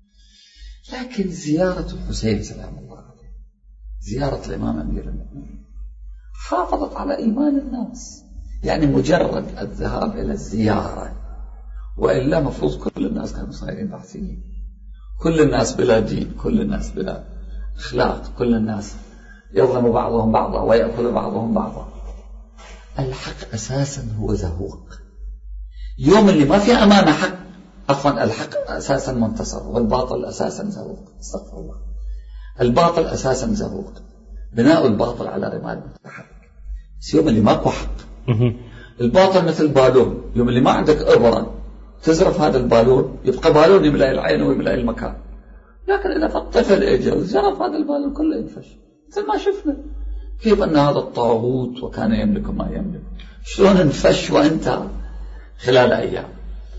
لكن زيارة الحسين سلام الله عليه، زيارة الإمام أمير المؤمنين، حافظت على إيمان الناس. يعني مجرد الذهاب إلى الزيارة، وإلا مفروض كل الناس كانوا صايرين بحثيين، كل الناس بلا دين، كل الناس بلا أخلاق، كل الناس يظلم بعضهم بعضا ويأكل بعضهم بعضا. الحق أساسا هو زهوق. يوم اللي ما في أمامه حق، عفوا الحق أساسا منتصر والباطل أساسا زهوق. استغفر الله. الباطل أساسا زهوق، بناء الباطل على رمال متحرك. بس يوم اللي ماكو حق، الباطل مثل بالون، يوم اللي ما عندك إبرة تزرف هذا البالون يبقى بالون يملأ العين ويملأ المكان. لكن إذا فالطفل إجا وزرف هذا البالون كله ينفش، مثل ما شفنا كيف أن هذا الطاغوت وكان يملك ما يملك شلون انفش وانت خلال أيام.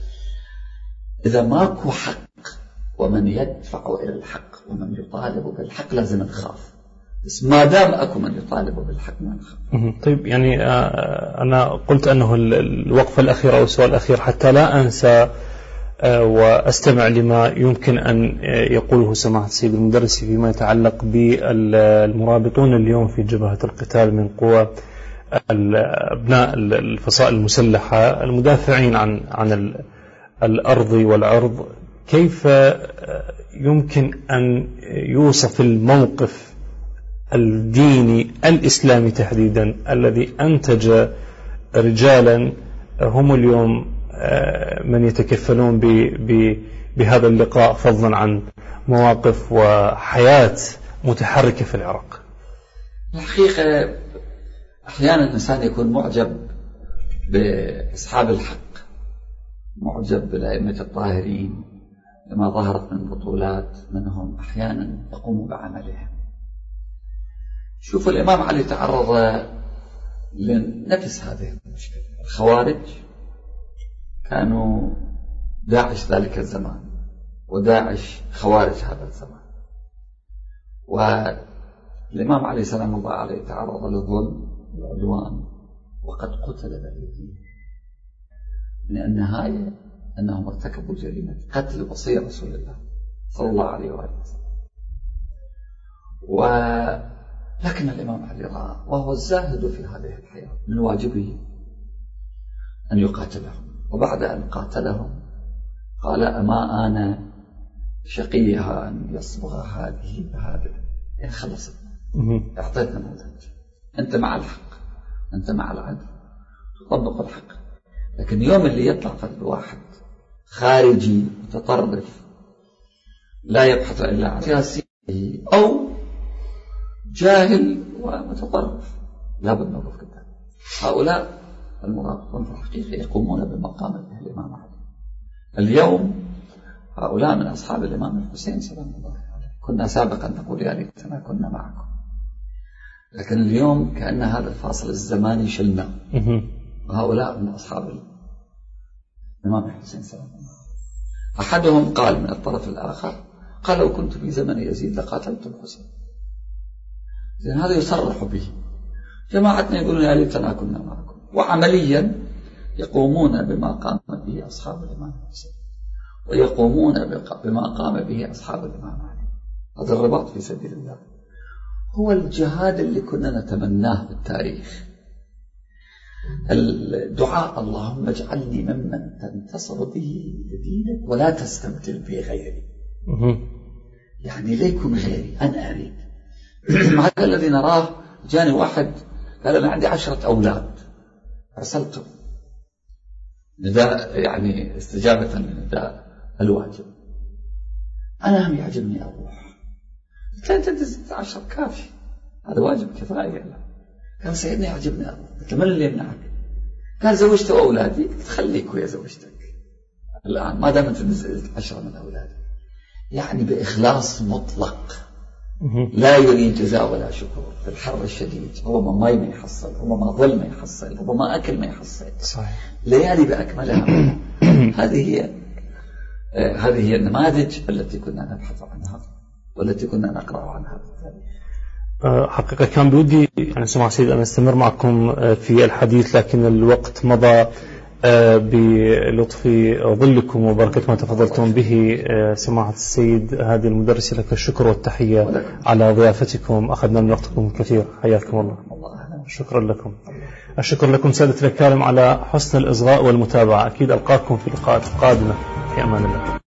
إذا ماكو حق ومن يدفع إلى الحق ومن يطالب بالحق لازم نخاف، بس ما دام أكو من يطالب بالحق ما نخاف. طيب يعني أنا قلت أنه الوقفة الأخيرة أو السؤال الأخير حتى لا أنسى وأستمع لما يمكن أن يقوله سماحة السيد المدرسي فيما يتعلق بالمرابطون اليوم في جبهة القتال من قوى أبناء الفصائل المسلحة المدافعين عن عن الأرض والعرض. كيف يمكن أن يوصف الموقف الديني الإسلامي تحديدا الذي أنتج رجالا هم اليوم من يتكفلون بهذا اللقاء فضلا عن مواقف وحياة متحركة في العراق؟ الحقيقة أحيانا الإنسان يكون معجب بأصحاب الحق، معجب بالأئمة الطاهرين لما ظهرت من بطولات منهم أحيانا يقوموا بعملهم. شوفوا الإمام علي تعرض لنفس هذه المشكلة. الخوارج كانوا داعش ذلك الزمان، وداعش خوارج هذا الزمان، والإمام علي سلام الله عليه تعرض للظلم والعدوان وقد قتل بأيديهم، من النهاية أنهم ارتكبوا جريمة قتل وصي رسول الله صلى الله عليه وآله وسلم. ولكن الإمام علي رأى وهو الزاهد في هذه الحياة من واجبه أن يقاتلهم، وبعد أن قاتلهم قال: أما أنا شقيها أن يصبغ هذه بهذا، إن خلصت أعطيتنا نموذج، أنت مع الحق، أنت مع العدل، تطبق الحق. لكن يوم اللي يطلع فرد واحد خارجي متطرف لا يبحث إلا عن سياسي أو جاهل ومتطرف، لا بد نوقف قدام هؤلاء. المراقبون في الحقيقة يقومون بمقام به الإمام علي. اليوم هؤلاء من أصحاب الإمام الحسين سلام الله عليه، كنا سابقا نقول يا ليتنا كنا معكم، لكن اليوم كأن هذا الفاصل الزماني شلنا، وهؤلاء من أصحاب الإمام الحسين سلام الله عليه. أحدهم قال من الطرف الآخر قال لو كنت في زمن يزيد لقاتلت الحسين. لأن هذا يصرح به. جماعتنا يقولون يا ليتنا كنا معكم، وعمليا يقومون بما قام به أصحاب الإمام الحسين، ويقومون بما قام به أصحاب الإمام علي. هذا الرباط في سبيل الله هو الجهاد اللي كنا نتمناه بالتاريخ. الدعاء اللهم اجعلني ممن تنتصر به لدينك ولا تستبدل به غيري. يعني ليكن غيري، أنا أريد. هذا الذي نراه. جاني واحد قال أنا عندي عشرة أولاد، أرسلتهم نداء يعني استجابة لنداء الواجب، أنا هم يعجبني أروح. قلت له أنت تزيد عشر كافي، هذا واجب كفاية. قال سيدنا يعجبني أروح. قلت له من اللي يمنعك؟ قال زوجت أولادي. قلت خليك ويا زوجتك الآن ما دام أنت نزلت عشرة من أولادي. يعني بإخلاص مطلق، لا يريد جزاء ولا شكر. في الحر الشديد ربما ماء ما يحصل، ربما ظل ما يحصل، ربما أكل ما يحصل. صحيح. ليالي بأكملها. هذه هي آه هذه هي النماذج التي كنا نبحث عنها والتي كنا نقرأ عنها في التاريخ. حقيقة كان بودي يعني سمع سيد أن أستمر معكم في الحديث، لكن الوقت مضى بلطف ظلكم وبركة ما تفضلتم به. سماحة السيد هذه المدرسة لك الشكر والتحية على ضيافتكم، أخذنا من وقتكم كثير، حياكم الله. شكرا لكم. الشكر لكم سادة الأكارم على حسن الإصغاء والمتابعة. أكيد ألقاكم في لقاءات قادمة، في أمان الله.